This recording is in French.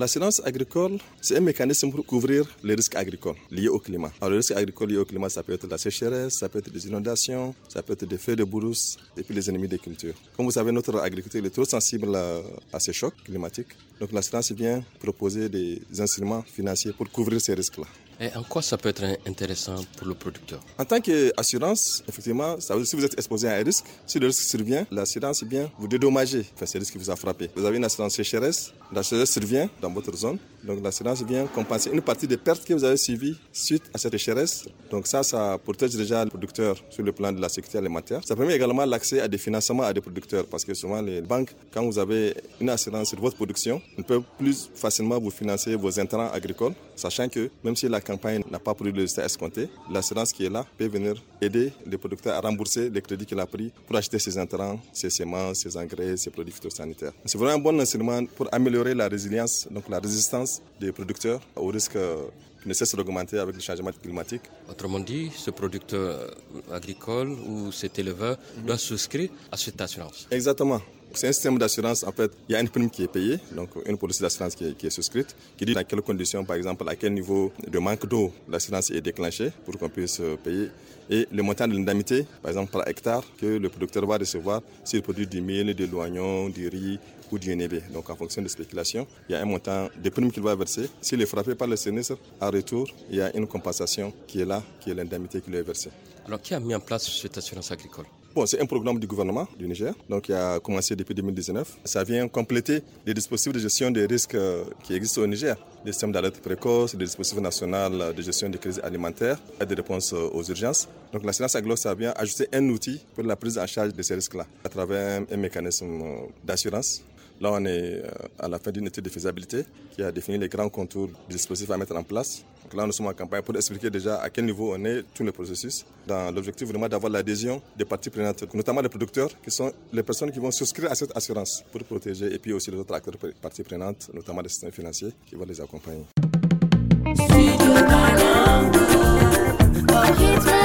l'assurance agricole, c'est un mécanisme pour couvrir les risques agricoles liés au climat. Alors, les risques agricoles liés au climat, ça peut être la sécheresse, ça peut être des inondations, ça peut être des feux de brousse et puis les ennemis des cultures. Comme vous savez, notre agriculture est trop sensible à ces chocs climatiques. Donc, l'assurance vient proposer des instruments financiers pour couvrir ces risques-là. Et en quoi ça peut être intéressant pour le producteur? En tant qu'assurance, effectivement, ça veut dire si vous êtes exposé à un risque, si le risque survient, l'assurance vient vous dédommager, ce risque qui vous a frappé. Vous avez une assurance sécheresse, la sécheresse survient dans votre zone, donc l'assurance vient compenser une partie des pertes que vous avez subies suite à cette sécheresse. Donc ça protège déjà le producteur sur le plan de la sécurité alimentaire. Ça permet également l'accès à des financements à des producteurs parce que souvent les banques, quand vous avez une assurance sur votre production, ne peuvent plus facilement vous financer vos intrants agricoles, sachant que même si la campagne n'a pas produit le résultat escompté, l'assurance qui est là peut venir aider les producteurs à rembourser les crédits qu'il a pris pour acheter ses intrants, ses semences, ses engrais, ses produits phytosanitaires. C'est vraiment un bon instrument pour améliorer la résilience, donc la résistance des producteurs au risque qui ne cesse d'augmenter avec le changement climatique. Autrement dit, ce producteur agricole ou cet éleveur doit souscrire à cette assurance. Exactement. C'est un système d'assurance, en fait, il y a une prime qui est payée, donc une police d'assurance qui est souscrite, qui dit dans quelles conditions, par exemple, à quel niveau de manque d'eau l'assurance est déclenchée pour qu'on puisse payer, et le montant de l'indemnité, par exemple, par hectare, que le producteur va recevoir s'il produit du mil, de l'oignon, du riz ou du NB. Donc, en fonction de spéculation, il y a un montant de prime qu'il va verser. S'il est frappé par le sinistre, en retour, il y a une compensation qui est là, qui est l'indemnité qui lui est versée. Alors, qui a mis en place cette assurance agricole ? Bon, c'est un programme du gouvernement du Niger, donc qui a commencé depuis 2019. Ça vient compléter les dispositifs de gestion des risques qui existent au Niger. Le système d'alerte précoce, le dispositif national de gestion des crises alimentaires et de réponse aux urgences. Donc l'assurance agricole, ça vient ajouter un outil pour la prise en charge de ces risques-là à travers un mécanisme d'assurance. Là, on est à la fin d'une étude de faisabilité qui a défini les grands contours du dispositif à mettre en place. Donc là, nous sommes en campagne pour expliquer déjà à quel niveau on est, tout le processus, dans l'objectif vraiment d'avoir l'adhésion des parties prenantes, notamment les producteurs, qui sont les personnes qui vont souscrire à cette assurance pour protéger, et puis aussi les autres acteurs parties prenantes, notamment les systèmes financiers, qui vont les accompagner.